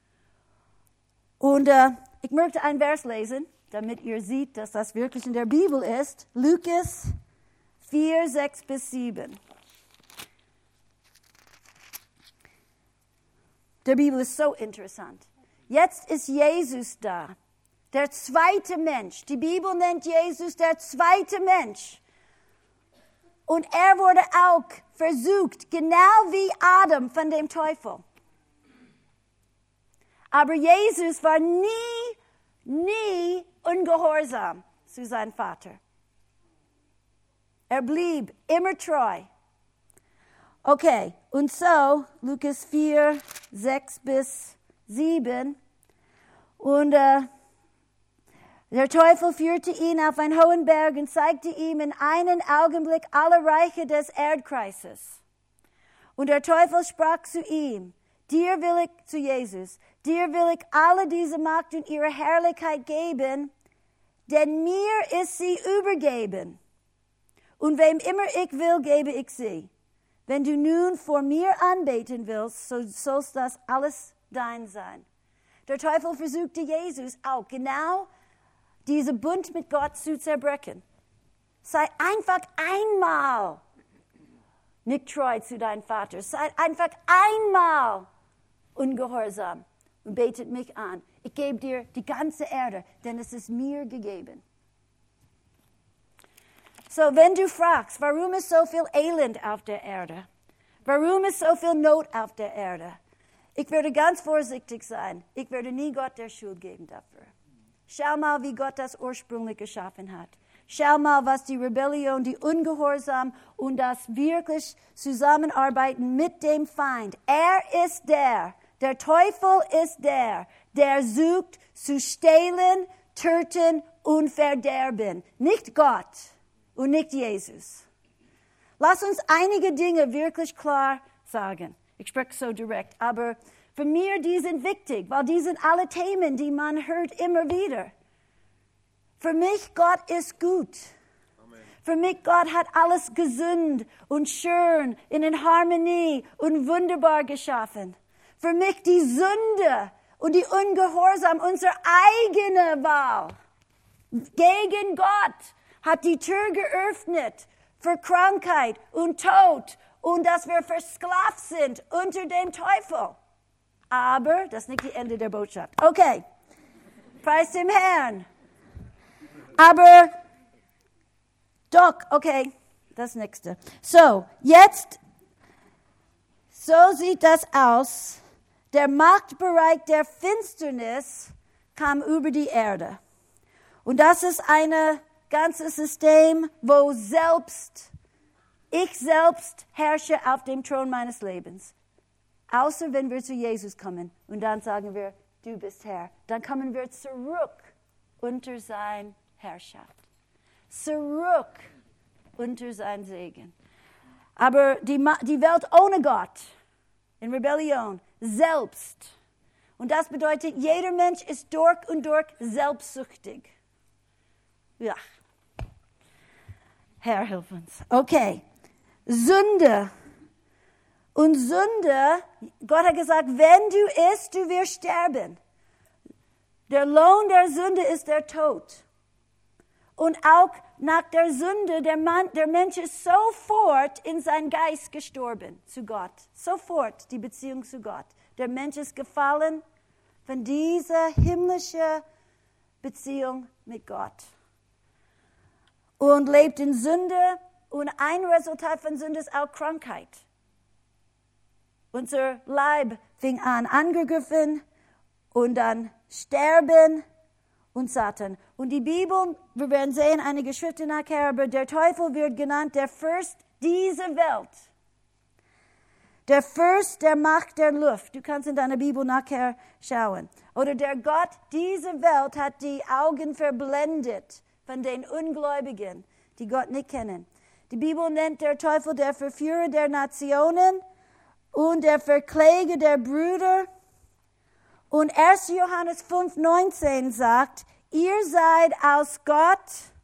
Und ich möchte einen Vers lesen, damit ihr seht, dass das wirklich in der Bibel ist. Lukas 4, 6 bis 7. Der Bibel ist so interessant. Jetzt ist Jesus da, der zweite Mensch. Die Bibel nennt Jesus der zweite Mensch. Und er wurde auch versucht, genau wie Adam von dem Teufel. Aber Jesus war nie ungehorsam zu seinem Vater. Er blieb immer treu. Okay, und so, Lukas 4, 6 bis 7. Und der Teufel führte ihn auf einen hohen Berg und zeigte ihm in einem Augenblick alle Reiche des Erdkreises. Und der Teufel sprach zu ihm, zu Jesus, dir will ich alle diese Macht und ihre Herrlichkeit geben, denn mir ist sie übergeben. Und wem immer ich will, gebe ich sie. Wenn du nun vor mir anbeten willst, so sollst das alles dein sein. Der Teufel versuchte Jesus auch genau diesen Bund mit Gott zu zerbrechen. Sei einfach einmal nicht treu zu deinem Vater. Sei einfach einmal ungehorsam und betet mich an. Ich gebe dir die ganze Erde, denn es ist mir gegeben. So, wenn du fragst, warum ist so viel Elend auf der Erde? Warum ist so viel Not auf der Erde? Ich würde ganz vorsichtig sein. Ich würde nie Gott der Schuld geben dafür. Schau mal, wie Gott das ursprünglich geschaffen hat. Schau mal, was die Rebellion, die Ungehorsam und das wirklich Zusammenarbeiten mit dem Feind. Er ist der Teufel ist der sucht zu stehlen, töten und verderben. Nicht Gott und nicht Jesus. Lass uns einige Dinge wirklich klar sagen. Ich spreche so direkt, aber für mich, die sind wichtig, weil die sind alle Themen, die man hört immer wieder. Für mich, Gott ist gut. Amen. Für mich, Gott hat alles gesund und schön, in Harmonie und wunderbar geschaffen. Für mich die Sünde und die Ungehorsam, unsere eigene Wahl gegen Gott hat die Tür geöffnet für Krankheit und Tod und dass wir versklavt sind unter dem Teufel. Aber das ist nicht das Ende der Botschaft. Okay, preis dem Herrn. Aber doch, okay, das nächste. So, jetzt, so sieht das aus. Der Machtbereich der Finsternis kam über die Erde. Und das ist ein ganzes System, wo ich selbst herrsche auf dem Thron meines Lebens. Außer wenn wir zu Jesus kommen und dann sagen wir, du bist Herr. Dann kommen wir zurück unter seine Herrschaft. Zurück unter sein Segen. Aber die Welt ohne Gott, in Rebellion, selbst. Und das bedeutet, jeder Mensch ist durch und durch selbstsüchtig. Ja. Herr, hilf uns. Okay. Sünde. Und Sünde, Gott hat gesagt, wenn du isst, du wirst sterben. Der Lohn der Sünde ist der Tod. Und auch nach der Sünde, der Mensch ist sofort in seinen Geist gestorben zu Gott. Sofort die Beziehung zu Gott. Der Mensch ist gefallen von dieser himmlischen Beziehung mit Gott. Und lebt in Sünde. Und ein Resultat von Sünde ist auch Krankheit. Unser Leib fing an, angegriffen und dann sterben und Satan. Und die Bibel, wir werden sehen, einige Schriften nachher, aber der Teufel wird genannt der Fürst dieser Welt. Der Fürst der Macht der Luft. Du kannst in deiner Bibel nachher schauen. Oder der Gott dieser Welt hat die Augen verblendet von den Ungläubigen, die Gott nicht kennen. Die Bibel nennt der Teufel der Verführer der Nationen und der Verkläger der Brüder. Und 1. Johannes 5,19 sagt, ihr seid aus Gott,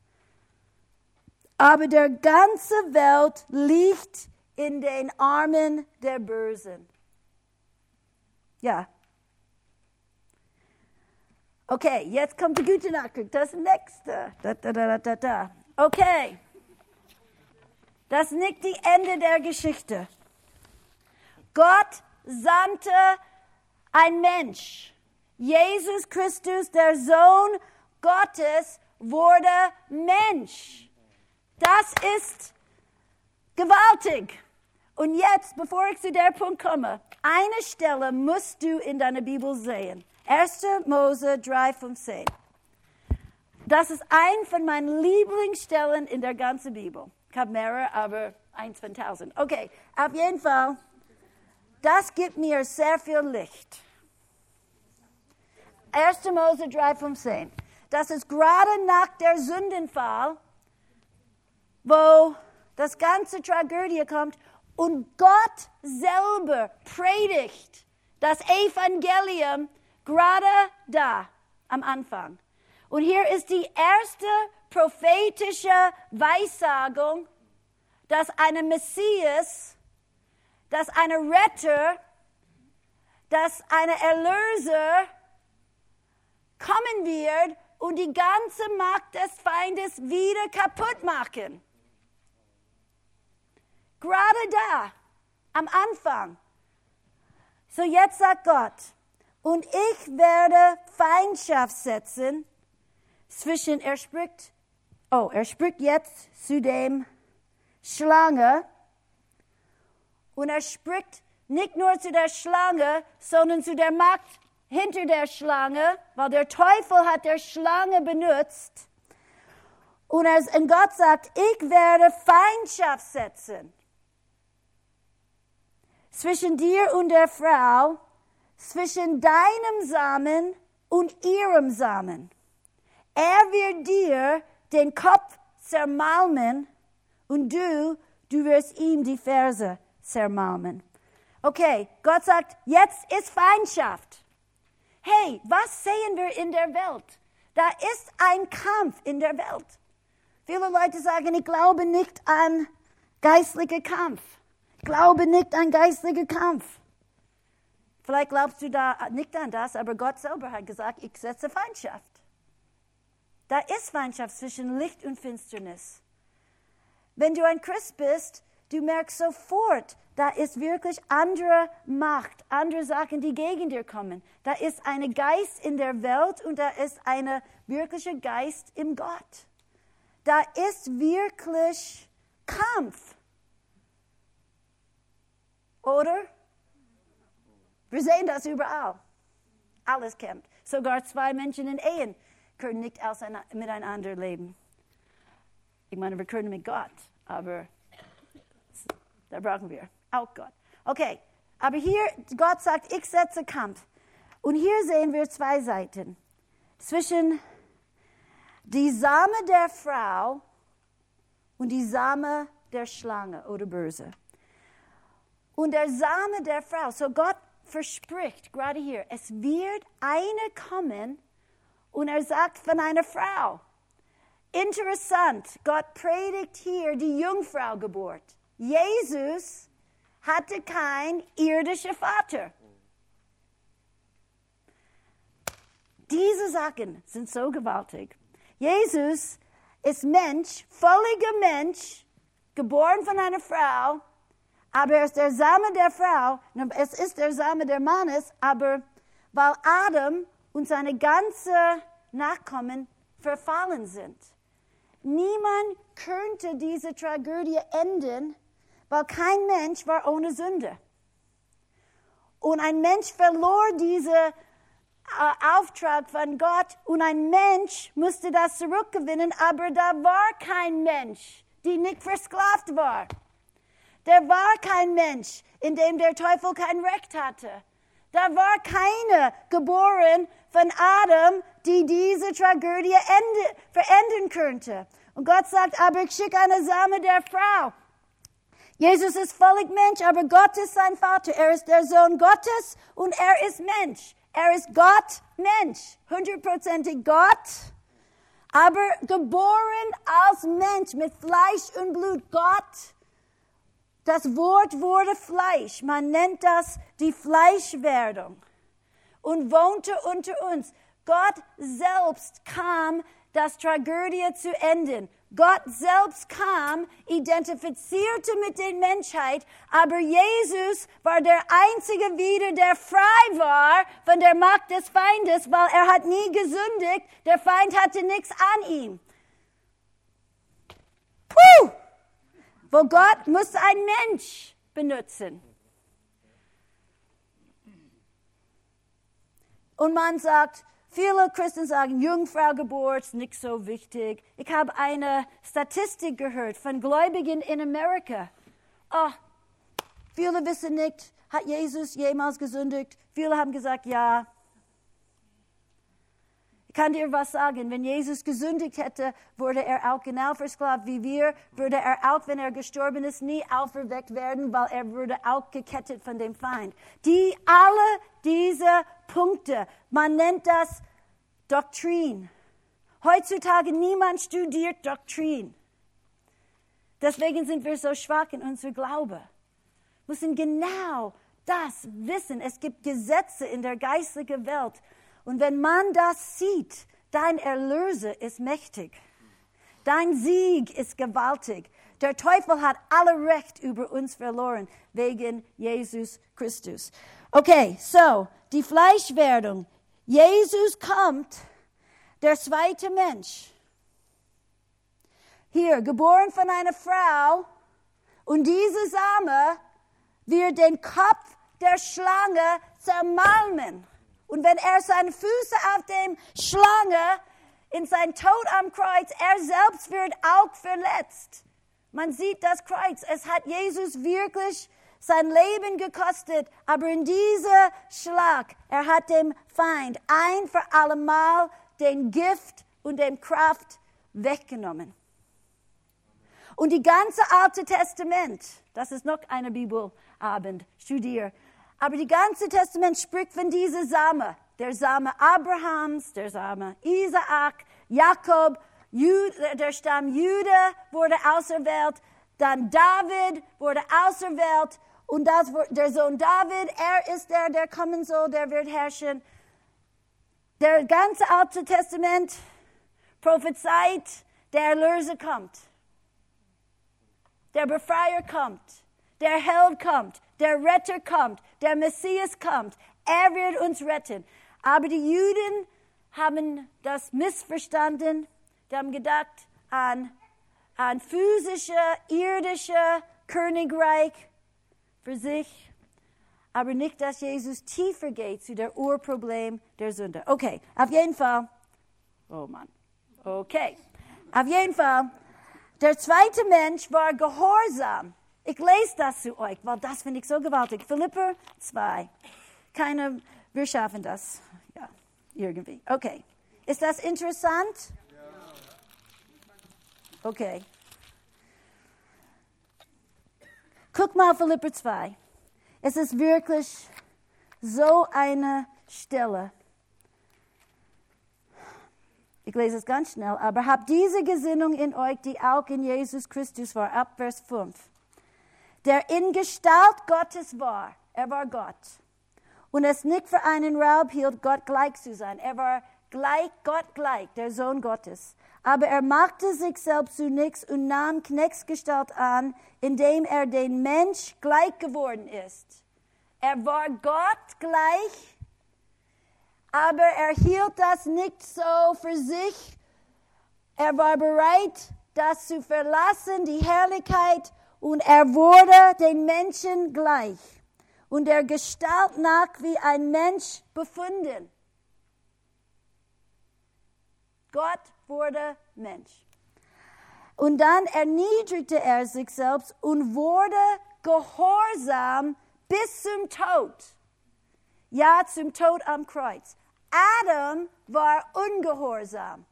aber der ganze Welt liegt in den Armen der Bösen. Ja. Okay, jetzt kommt die gute Nachricht, das nächste. Okay. Das ist nicht das Ende der Geschichte. Gott sandte ein Mensch. Jesus Christus, der Sohn Gottes, wurde Mensch. Das ist gewaltig. Und jetzt, bevor ich zu der Punkt komme, eine Stelle musst du in deiner Bibel sehen. 1. Mose 3,15. Das ist ein von meinen Lieblingsstellen in der ganzen Bibel. Ich habe mehrere, aber eins von 1000. Okay, auf jeden Fall, das gibt mir sehr viel Licht. 1. Mose 3,15. Das ist gerade nach der Sündenfall, wo das ganze Tragödie kommt und Gott selber predigt das Evangelium gerade da am Anfang. Und hier ist die erste prophetische Weissagung, dass ein Messias, dass ein Retter, dass ein Erlöser kommen wird und die ganze Macht des Feindes wieder kaputt machen. Gerade da, am Anfang. So jetzt sagt Gott, und ich werde Feindschaft setzen zwischen, er spricht Oh, er spricht jetzt zu dem Schlange. Und er spricht nicht nur zu der Schlange, sondern zu der Macht hinter der Schlange, weil der Teufel hat der Schlange benutzt. Und Gott sagt, ich werde Feindschaft setzen zwischen dir und der Frau, zwischen deinem Samen und ihrem Samen. Er wird dir den Kopf zermalmen und du wirst ihm die Ferse zermalmen. Okay, Gott sagt, jetzt ist Feindschaft. Hey, was sehen wir in der Welt? Da ist ein Kampf in der Welt. Viele Leute sagen, ich glaube nicht an geistlichen Kampf. Ich glaube nicht an geistlichen Kampf. Vielleicht glaubst du da nicht an das, aber Gott selber hat gesagt, ich setze Feindschaft. Da ist Feindschaft zwischen Licht und Finsternis. Wenn du ein Christ bist, du merkst sofort, da ist wirklich andere Macht, andere Sachen, die gegen dir kommen. Da ist ein Geist in der Welt und da ist ein wirklicher Geist im Gott. Da ist wirklich Kampf. Oder? Wir sehen das überall. Alles kämpft. Sogar zwei Menschen in Ehen können nicht miteinander leben. Ich meine, wir können mit Gott, aber da brauchen wir auch Gott. Okay, aber hier, Gott sagt, ich setze Kampf. Und hier sehen wir zwei Seiten. Zwischen die Same der Frau und die Same der Schlange oder Böse. Und der Same der Frau, so Gott verspricht, gerade hier, es wird eine kommen und er sagt von einer Frau. Interessant, Gott predigt hier die Jungfraugeburt. Jesus hatte keinen irdischen Vater. Diese Sachen sind so gewaltig. Jesus ist Mensch, völliger Mensch, geboren von einer Frau, aber er ist der Same der Frau, es ist der Same der Mannes, aber weil Adam und seine ganzen Nachkommen verfallen sind. Niemand könnte diese Tragödie enden, weil kein Mensch war ohne Sünde. Und ein Mensch verlor diesen Auftrag von Gott und ein Mensch musste das zurückgewinnen, aber da war kein Mensch, der nicht versklavt war. Da war kein Mensch, in dem der Teufel kein Recht hatte. Da war keine geboren von Adam, die diese Tragödie verändern könnte. Und Gott sagt, aber ich schicke eine Same der Frau. Jesus ist völlig Mensch, aber Gott ist sein Vater. Er ist der Sohn Gottes und er ist Mensch. Er ist Gott, Mensch, 100%ig Gott, aber geboren als Mensch mit Fleisch und Blut. Gott, das Wort wurde Fleisch. Man nennt das die Fleischwerdung und wohnte unter uns. Gott selbst kam, das Tragödie zu enden. Gott selbst kam, identifizierte mit der Menschheit, aber Jesus war der Einzige wieder, der frei war von der Macht des Feindes, weil er hat nie gesündigt, der Feind hatte nichts an ihm. Puh! Wo Gott muss ein Mensch benutzen. Und man sagt, viele Christen sagen, Jungfraugeburt ist nicht so wichtig. Ich habe eine Statistik gehört von Gläubigen in Amerika. Viele wissen nicht, hat Jesus jemals gesündigt? Viele haben gesagt, ja. Ich kann dir was sagen, wenn Jesus gesündigt hätte, würde er auch genau versklavt wie wir, würde er auch, wenn er gestorben ist, nie auferweckt werden, weil er würde auch gekettet von dem Feind. Alle diese Punkte, man nennt das Doktrin. Heutzutage niemand studiert Doktrin. Deswegen sind wir so schwach in unserem Glaube. Wir müssen genau das wissen. Es gibt Gesetze in der geistlichen Welt. Und wenn man das sieht, dein Erlöser ist mächtig. Dein Sieg ist gewaltig. Der Teufel hat alle Recht über uns verloren, wegen Jesus Christus. Okay, so, die Fleischwerdung. Jesus kommt, der zweite Mensch. hier, geboren von einer Frau, und diese Same wird den Kopf der Schlange zermalmen. Und wenn er seine Füße auf dem Schlange in sein Tod am Kreuz, er selbst wird auch verletzt. Man sieht das Kreuz. Es hat Jesus wirklich sein Leben gekostet. Aber in dieser Schlag, er hat dem Feind ein für allemal den Gift und den Kraft weggenommen. Und die ganze Alte Testament, das ist noch eine Bibelabend, studier. Aber die ganze Testament spricht von dieser Same. Der Same Abrahams, der Same Isaak, Jakob, der Stamm Juda wurde auserwählt. Dann David wurde auserwählt. Und der Sohn David, er ist der kommen soll, der wird herrschen. Der ganze Alte Testament prophezeit, der Erlöser kommt. Der Befreier kommt. Der Held kommt. Der Retter kommt. Der Messias kommt. Er wird uns retten. Aber die Juden haben das missverstanden. Die haben gedacht an physische, irdische Königreich für sich. Aber nicht, dass Jesus tiefer geht zu der Urproblem der Sünde. Okay, auf jeden Fall. Oh Mann. Okay. Auf jeden Fall. Der zweite Mensch war gehorsam. Ich lese das zu euch, weil das finde ich so gewaltig. Philipper 2. Wir schaffen das. Ja, irgendwie. Okay. Ist das interessant? Okay. Guck mal Philipper 2. Es ist wirklich so eine Stelle. Ich lese es ganz schnell. Aber habt diese Gesinnung in euch, die auch in Jesus Christus war. Ab Vers 5. Der in Gestalt Gottes war. Er war Gott. Und es nicht für einen Raub hielt, Gott gleich zu sein. Er war gleich, Gott gleich, der Sohn Gottes. Aber er machte sich selbst zu nichts und nahm Knechtsgestalt an, indem er den Mensch gleich geworden ist. Er war Gott gleich, aber er hielt das nicht so für sich. Er war bereit, das zu verlassen, die Herrlichkeit, und er wurde den Menschen gleich und der Gestalt nach wie ein Mensch befunden. Gott wurde Mensch. Und dann erniedrigte er sich selbst und wurde gehorsam bis zum Tod. Ja, zum Tod am Kreuz. Adam war ungehorsam.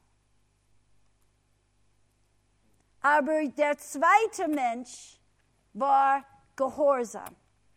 Aber der zweite Mensch war gehorsam.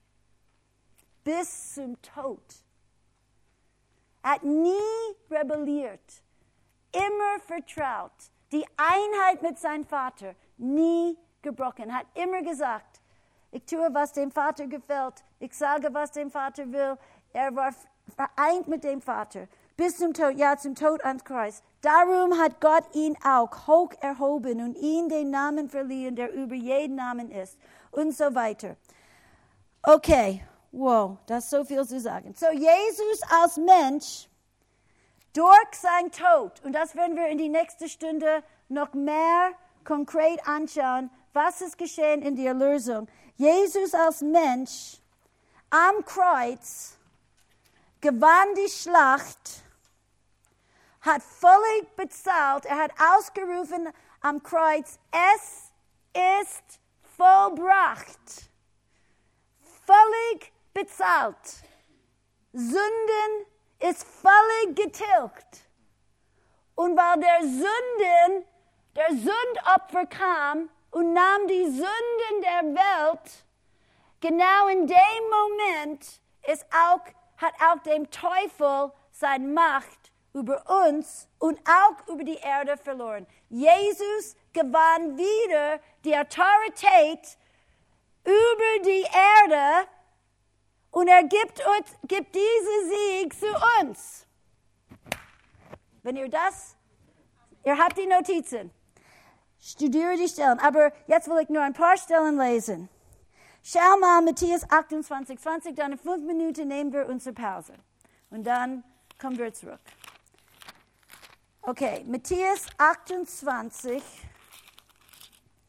Bis zum Tod. Er hat nie rebelliert. Immer vertraut. Die Einheit mit seinem Vater nie gebrochen. Hat immer gesagt, ich tue, was dem Vater gefällt. Ich sage, was dem Vater will. Er war vereint mit dem Vater. Bis zum Tod, ja, zum Tod ans Kreuz. Darum hat Gott ihn auch hoch erhoben und ihm den Namen verliehen, der über jeden Namen ist. Und so weiter. Okay, wow, das ist so viel zu sagen. So, Jesus als Mensch, durch sein Tod, und das werden wir in die nächste Stunde noch mehr konkret anschauen, was ist geschehen in der Erlösung. Jesus als Mensch am Kreuz gewann die Schlacht, hat völlig bezahlt, er hat ausgerufen am Kreuz, es ist vollbracht. Völlig bezahlt. Sünden ist völlig getilgt. Und weil der Sündopfer kam und nahm die Sünden der Welt, genau in dem Moment hat auch dem Teufel seine Macht über uns und auch über die Erde verloren. Jesus gewann wieder die Autorität über die Erde und er gibt diesen Sieg zu uns. Wenn ihr habt die Notizen, studiere die Stellen, aber jetzt will ich nur ein paar Stellen lesen. Schau mal, Matthäus 28, 20, dann in 5 Minuten nehmen wir unsere Pause. Und dann kommen wir zurück. Okay, Matthäus 28,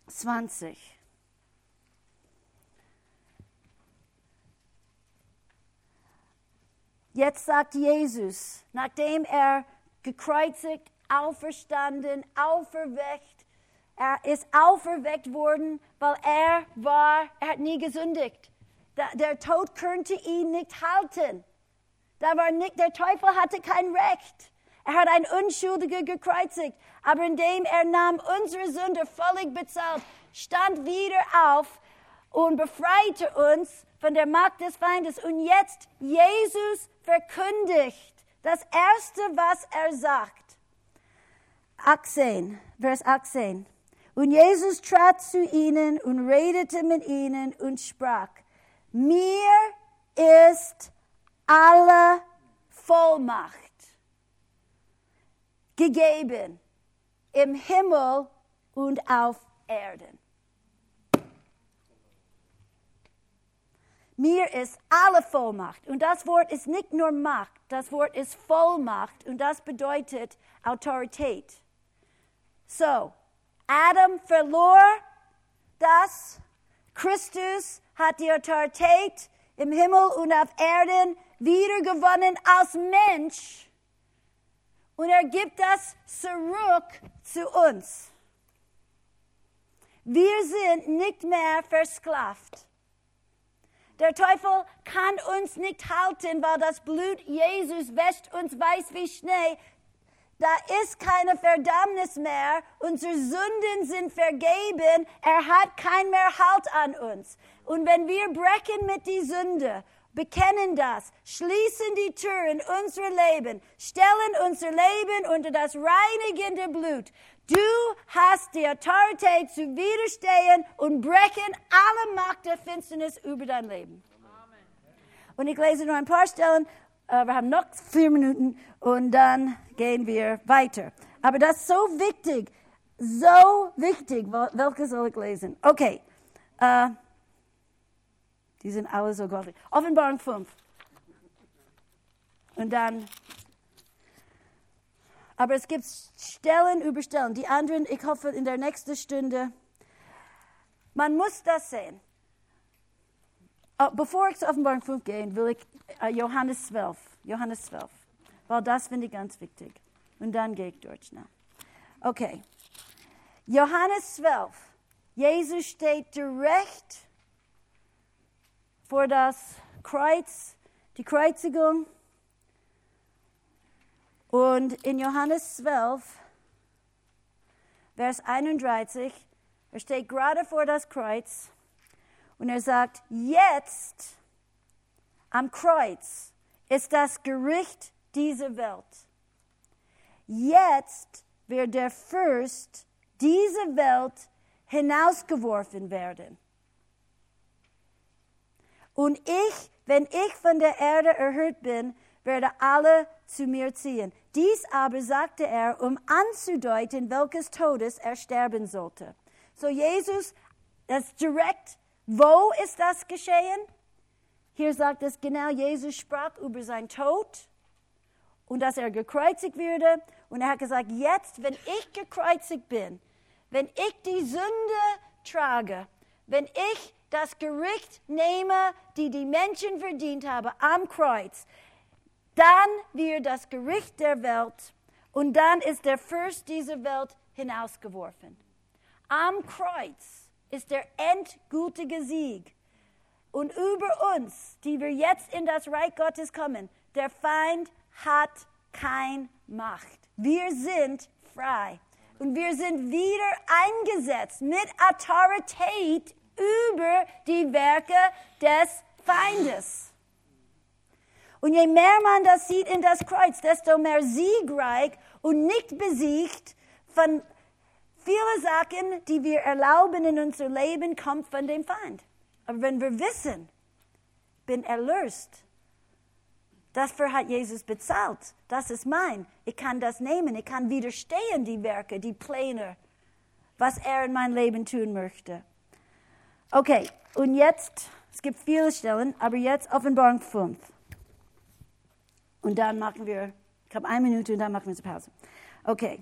20. Jetzt sagt Jesus, nachdem er gekreuzigt, auferstanden, auferweckt, er ist auferweckt worden, weil er hat nie gesündigt. Der Tod könnte ihn nicht halten. Der Teufel hatte kein Recht. Er hat einen Unschuldigen gekreuzigt. Aber indem er nahm unsere Sünde völlig bezahlt, stand wieder auf und befreite uns von der Macht des Feindes. Und jetzt Jesus verkündigt das Erste, was er sagt. 18, Vers 18. Und Jesus trat zu ihnen und redete mit ihnen und sprach, mir ist alle Vollmacht gegeben im Himmel und auf Erden. Mir ist alle Vollmacht. Und das Wort ist nicht nur Macht, das Wort ist Vollmacht und das bedeutet Autorität. So, Adam verlor das, Christus hat die Autorität im Himmel und auf Erden wiedergewonnen als Mensch. Und er gibt das zurück zu uns. Wir sind nicht mehr versklavt. Der Teufel kann uns nicht halten, weil das Blut Jesus wäscht uns weiß wie Schnee. Da ist keine Verdammnis mehr. Unsere Sünden sind vergeben. Er hat kein mehr Halt an uns. Und wenn wir brechen mit die Sünde, bekennen das, schließen die Türen unser Leben, stellen unser Leben unter das reinigende Blut. Du hast die Autorität zu widerstehen und brechen alle Macht der Finsternis über dein Leben. Amen. Und ich lese nur ein paar Stellen. Wir haben noch 4 Minuten und dann gehen wir weiter. Aber das ist so wichtig. Welche soll ich lesen? Okay. Die sind alle so gottlich. Offenbarung 5. Und dann... Aber es gibt Stellen über Stellen. Die anderen, ich hoffe, in der nächsten Stunde. Man muss das sehen. Bevor ich zu Offenbarung 5 gehe, will ich Johannes 12. Weil das finde ich ganz wichtig. Und dann gehe ich dort schnell. Okay. Johannes 12. Jesus steht direkt vor das Kreuz, die Kreuzigung. Und in Johannes 12, Vers 31, er steht gerade vor das Kreuz und er sagt, jetzt am Kreuz ist das Gericht dieser Welt. Jetzt wird der Fürst dieser Welt hinausgeworfen werden. Und wenn ich von der Erde erhört bin, werde alle zu mir ziehen. Dies aber sagte er, um anzudeuten, welches Todes er sterben sollte. So Jesus, das direkt, wo ist das geschehen? Hier sagt es genau, Jesus sprach über seinen Tod und dass er gekreuzigt würde. Und er hat gesagt, jetzt, wenn ich gekreuzigt bin, wenn ich die Sünde trage, wenn ich das Gericht nehme, die Menschen verdient haben am Kreuz, dann wird das Gericht der Welt und dann ist der Fürst dieser Welt hinausgeworfen. Am Kreuz ist der endgültige Sieg. Und über uns, die wir jetzt in das Reich Gottes kommen, der Feind hat keine Macht. Wir sind frei. Und wir sind wieder eingesetzt mit Autorität über die Werke des Feindes. Und je mehr man das sieht in das Kreuz, desto mehr siegreich und nicht besiegt von vielen Sachen, die wir erlauben in unser Leben, kommt von dem Feind. Aber wenn wir wissen, bin erlöst, dafür hat Jesus bezahlt, das ist mein, ich kann das nehmen, ich kann widerstehen die Werke, die Pläne, was er in mein Leben tun möchte. Okay, und jetzt, es gibt viele Stellen, aber jetzt Offenbarung 5. Und dann machen wir, ich habe 1 Minute und dann machen wir eine Pause. Okay,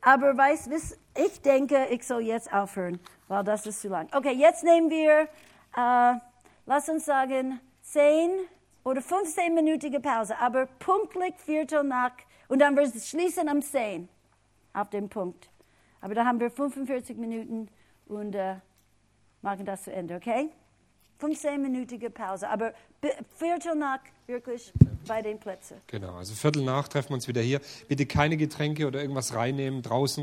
Aber ich denke, ich soll jetzt aufhören, weil das ist zu lang. Okay, jetzt nehmen wir, lass uns sagen, 10 oder 15-minütige Pause, aber pünktlich 15:45 und dann wir schließen um 10 auf den Punkt. Aber da haben wir 45 Minuten und machen das zu Ende, okay? 15-minütige Pause, aber 15:45 wirklich bei den Plätzen. Genau, also 15:45 treffen wir uns wieder hier. Bitte keine Getränke oder irgendwas reinnehmen draußen.